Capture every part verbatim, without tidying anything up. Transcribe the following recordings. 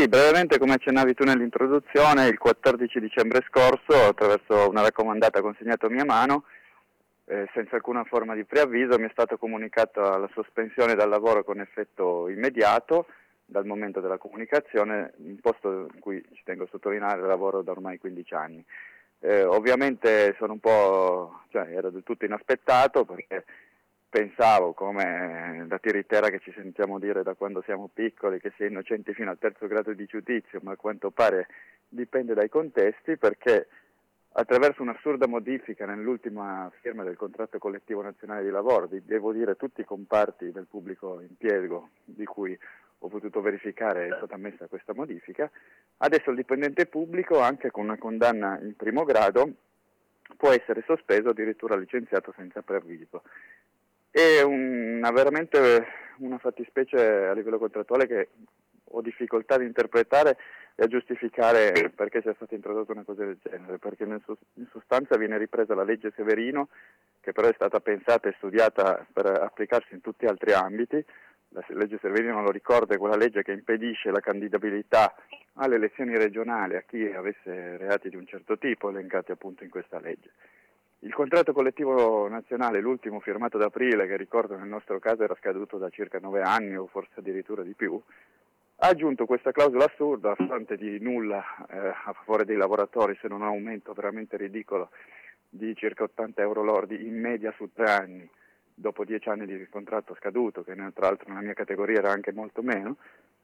sì, brevemente, come accennavi tu nell'introduzione, il quattordici dicembre scorso, attraverso una raccomandata consegnata a mia mano, eh, senza alcuna forma di preavviso, mi è stata comunicata la sospensione dal lavoro con effetto immediato, dal momento della comunicazione, un posto in cui, ci tengo a sottolineare, lavoro da ormai quindici anni. Eh, ovviamente sono un po', cioè era del tutto inaspettato, perché pensavo, come da tiritera che ci sentiamo dire da quando siamo piccoli, che si è innocenti fino al terzo grado di giudizio, ma a quanto pare dipende dai contesti, perché attraverso un'assurda modifica nell'ultima firma del contratto collettivo nazionale di lavoro, di, devo dire tutti i comparti del pubblico impiego di cui ho potuto verificare è stata ammessa questa modifica, adesso il dipendente pubblico, anche con una condanna in primo grado, può essere sospeso, addirittura licenziato senza preavviso. È una, veramente una fattispecie a livello contrattuale che ho difficoltà di interpretare e a giustificare perché sia stata introdotta una cosa del genere, perché in sostanza viene ripresa la legge Severino, che però è stata pensata e studiata per applicarsi in tutti gli altri ambiti. La legge Severino, lo ricordo, è quella legge che impedisce la candidabilità alle elezioni regionali a chi avesse reati di un certo tipo, elencati appunto in questa legge. Il contratto collettivo nazionale, l'ultimo firmato ad aprile, che ricordo nel nostro caso era scaduto da circa nove anni o forse addirittura di più, ha aggiunto questa clausola assurda a fronte di nulla eh, a favore dei lavoratori, se non un aumento veramente ridicolo di circa ottanta euro lordi in media su tre anni, dopo dieci anni di contratto scaduto, che tra l'altro nella mia categoria era anche molto meno.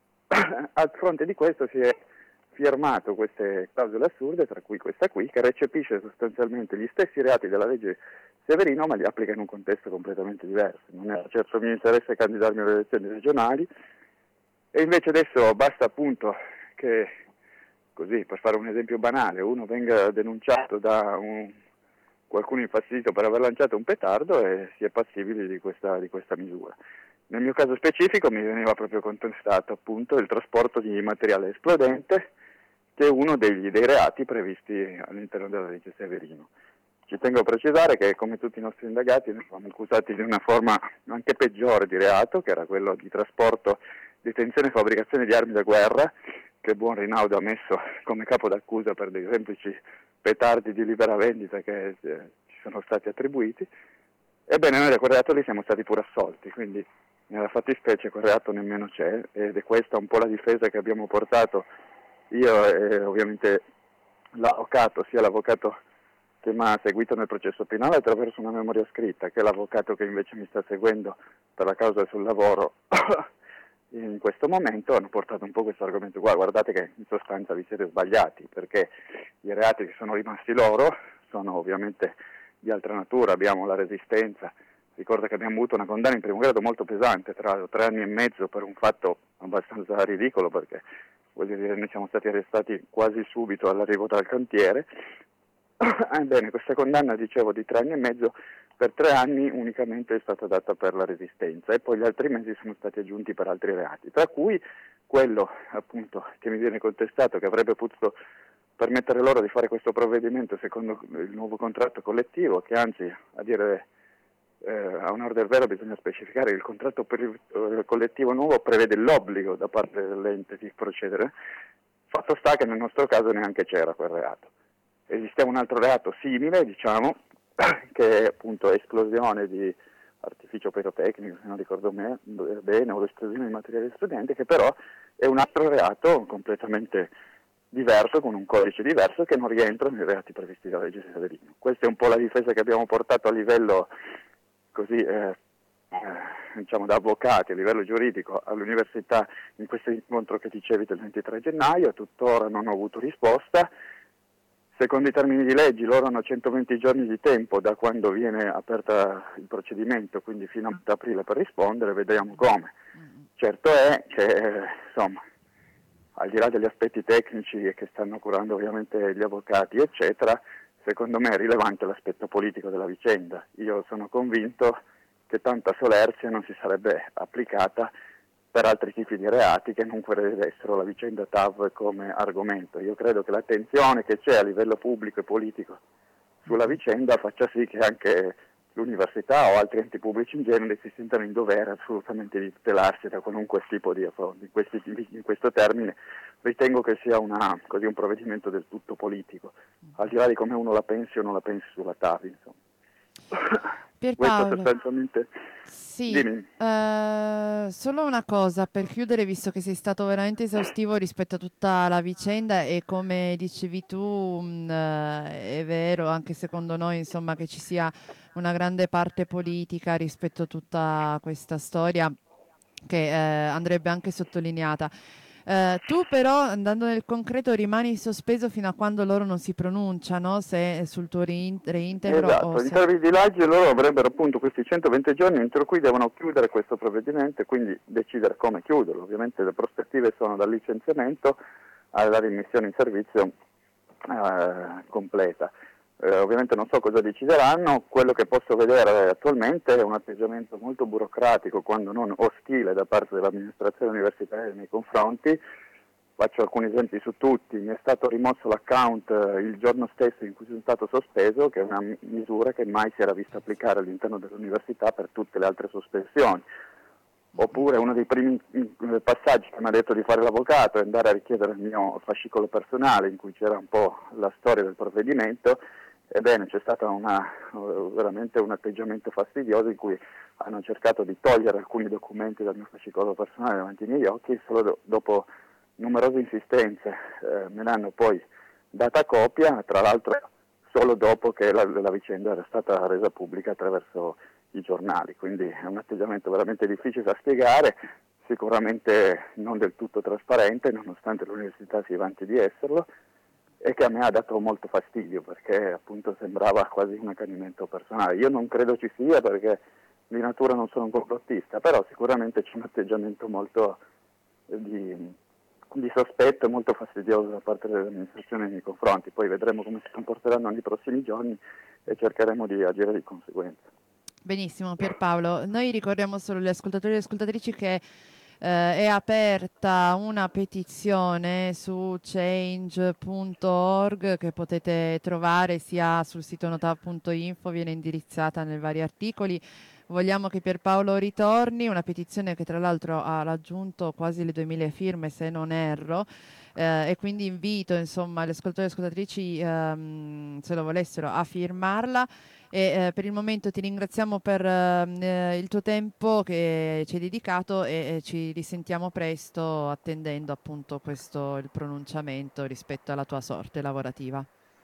A fronte di questo si è firmato queste clausole assurde, tra cui questa qui, che recepisce sostanzialmente gli stessi reati della legge Severino, ma li applica in un contesto completamente diverso. Non era certo mio interesse candidarmi alle elezioni regionali, e invece adesso basta appunto che, così per fare un esempio banale, uno venga denunciato da un, qualcuno infastidito per aver lanciato un petardo e si è passibili di questa, di questa misura. Nel mio caso specifico mi veniva proprio contestato appunto il trasporto di materiale esplodente, che è uno degli, dei reati previsti all'interno della legge Severino. Ci tengo a precisare che, come tutti i nostri indagati, ne siamo accusati di una forma anche peggiore di reato, che era quello di trasporto, detenzione e fabbricazione di armi da guerra, che buon Rinaudo ha messo come capo d'accusa per dei semplici petardi di libera vendita che eh, ci sono stati attribuiti. Ebbene, noi da quel reato lì siamo stati pure assolti, quindi nella fattispecie quel reato nemmeno c'è, ed è questa un po' la difesa che abbiamo portato io e ovviamente l'avvocato, sia l'avvocato che mi ha seguito nel processo penale attraverso una memoria scritta, che l'avvocato che invece mi sta seguendo per la causa sul lavoro in questo momento, hanno portato un po' questo argomento qua. Guardate che in sostanza vi siete sbagliati, perché i reati che sono rimasti loro sono ovviamente di altra natura. Abbiamo la resistenza, ricordo che abbiamo avuto una condanna in primo grado molto pesante, tra l'altro tre anni e mezzo per un fatto abbastanza ridicolo, perché voglio dire noi siamo stati arrestati quasi subito all'arrivo dal cantiere. Ebbene, questa condanna, dicevo, di tre anni e mezzo, per tre anni unicamente è stata data per la resistenza, e poi gli altri mesi sono stati aggiunti per altri reati, tra cui quello appunto che mi viene contestato, che avrebbe potuto permettere loro di fare questo provvedimento secondo il nuovo contratto collettivo, che anzi, a dire eh, a onor del vero, bisogna specificare che il contratto per il, eh, collettivo nuovo prevede l'obbligo da parte dell'ente di procedere. Fatto sta che nel nostro caso neanche c'era quel reato. Esisteva un altro reato simile, diciamo, che è appunto esplosione di artificio pirotecnico, se non ricordo me, bene, o l'esplosione di materiale esplodente, che però è un altro reato completamente diverso, con un codice diverso, che non rientra nei reati previsti dalla legge Severino. Questa è un po' la difesa che abbiamo portato a livello così, eh, eh, diciamo, da avvocati, a livello giuridico, all'università in questo incontro che dicevi del ventitré gennaio. Tuttora non ho avuto risposta. Secondo i termini di legge loro hanno centoventi giorni di tempo da quando viene aperta il procedimento, quindi fino ad aprile per rispondere, vedremo come. Certo è che, eh, insomma, al di là degli aspetti tecnici che stanno curando ovviamente gli avvocati, eccetera, secondo me è rilevante l'aspetto politico della vicenda. Io sono convinto che tanta solerzia non si sarebbe applicata per altri tipi di reati che non prevedessero la vicenda T A V come argomento. Io credo che l'attenzione che c'è a livello pubblico e politico sulla vicenda faccia sì che anche l'università o altri enti pubblici in genere si sentano in dovere assolutamente di tutelarsi da qualunque tipo di affronti. In, questi, in questo termine ritengo che sia una, così, un provvedimento del tutto politico, al di là di come uno la pensi o non la pensi sulla T A V, insomma. Questo Pierpaolo, sostanzialmente. sì, Dimmi. eh, solo una cosa per chiudere, visto che sei stato veramente esaustivo rispetto a tutta la vicenda e come dicevi tu, mh, eh, è vero, anche secondo noi, insomma, che ci sia una grande parte politica rispetto a tutta questa storia che eh, andrebbe anche sottolineata. Eh, tu però, andando nel concreto, rimani sospeso fino a quando loro non si pronunciano, se sul tuo rein- reintegro o Esatto, in se... termini di legge loro avrebbero appunto questi centoventi giorni entro cui devono chiudere questo provvedimento e quindi decidere come chiuderlo. Ovviamente le prospettive sono dal licenziamento alla rimessione in servizio eh, completa. Eh, ovviamente non so cosa decideranno, quello che posso vedere attualmente è un atteggiamento molto burocratico, quando non ostile, da parte dell'amministrazione universitaria nei confronti. Faccio alcuni esempi su tutti: mi è stato rimosso l'account eh, il giorno stesso in cui sono stato sospeso, che è una mi- misura che mai si era vista applicare all'interno dell'università per tutte le altre sospensioni. Oppure uno dei primi mm, passaggi che mi ha detto di fare l'avvocato è andare a richiedere il mio fascicolo personale in cui c'era un po' la storia del provvedimento. Ebbene, c'è stato una, eh, veramente un atteggiamento fastidioso in cui hanno cercato di togliere alcuni documenti dal mio fascicolo personale davanti ai miei occhi, solo do- dopo numerose insistenze eh, me ne hanno poi data copia, tra l'altro solo dopo che la, la vicenda era stata resa pubblica attraverso i giornali, quindi è un atteggiamento veramente difficile da spiegare, sicuramente non del tutto trasparente, nonostante l'università si vanti di esserlo, e che a me ha dato molto fastidio perché appunto sembrava quasi un accanimento personale. Io non credo ci sia, perché di natura non sono un complottista, però sicuramente c'è un atteggiamento molto eh, di, di sospetto e molto fastidioso da parte dell'amministrazione nei miei confronti. Poi vedremo come si comporteranno nei prossimi giorni e cercheremo di agire di conseguenza. Benissimo, Pierpaolo. Noi ricordiamo solo agli ascoltatori e alle ascoltatrici che eh, è aperta una petizione su change punto org che potete trovare sia sul sito notav punto info, viene indirizzata nei vari articoli. Vogliamo che Pierpaolo ritorni, una petizione che tra l'altro ha raggiunto quasi le duemila firme, se non erro. Eh, e quindi invito insomma gli ascoltatori e ascoltatrici, ehm, se lo volessero, a firmarla. E eh, per il momento ti ringraziamo per ehm, eh, il tuo tempo che ci hai dedicato e, e ci risentiamo presto attendendo appunto questo il pronunciamento rispetto alla tua sorte lavorativa.